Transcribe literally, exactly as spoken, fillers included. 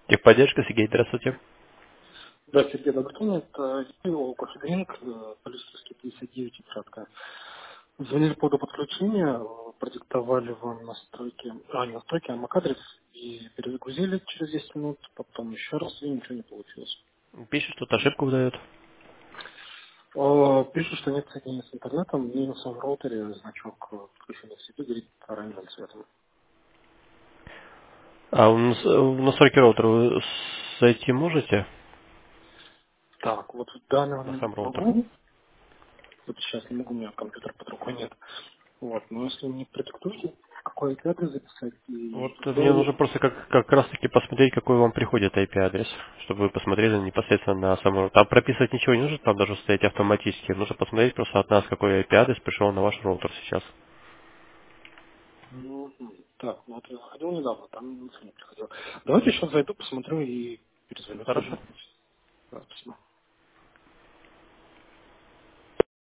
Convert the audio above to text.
Техподдержка, Сергей, здравствуйте. Да, Сергей Добрый, это Ивол Кофедринг, Полицейский пятьдесят девять и кратко. Звонили по поводу подключения, э, продиктовали вам настройки, а не настройки, а MAC-адрес, и перезагрузили через десять минут, потом еще раз, и ничего не получилось. Пишет, что ошибку выдает. Э, Пишут, что нет соединения с интернетом, и на своем роутере значок э, подключения к сети горит оранжевым цветом. А в нас- в настройки роутера вы зайти можете Так, вот в данный на момент сам роутер? могу, вот сейчас не могу, у меня компьютер под рукой нет. Вот, но если мне продиктуете, какой адрес записать, и Вот мне когда нужно просто как, как раз таки посмотреть, какой вам приходит ай пи-адрес, чтобы вы посмотрели непосредственно на сам роутер. Там прописывать ничего не нужно, там должно стоять автоматически. Нужно посмотреть просто от нас, какой ай пи-адрес пришел на ваш роутер сейчас. Мгм. Так, ну вот я заходил недавно, там ничего не приходило. Давайте сейчас зайду, посмотрю и перезвоню Хорошо. сегодня. Да, спасибо.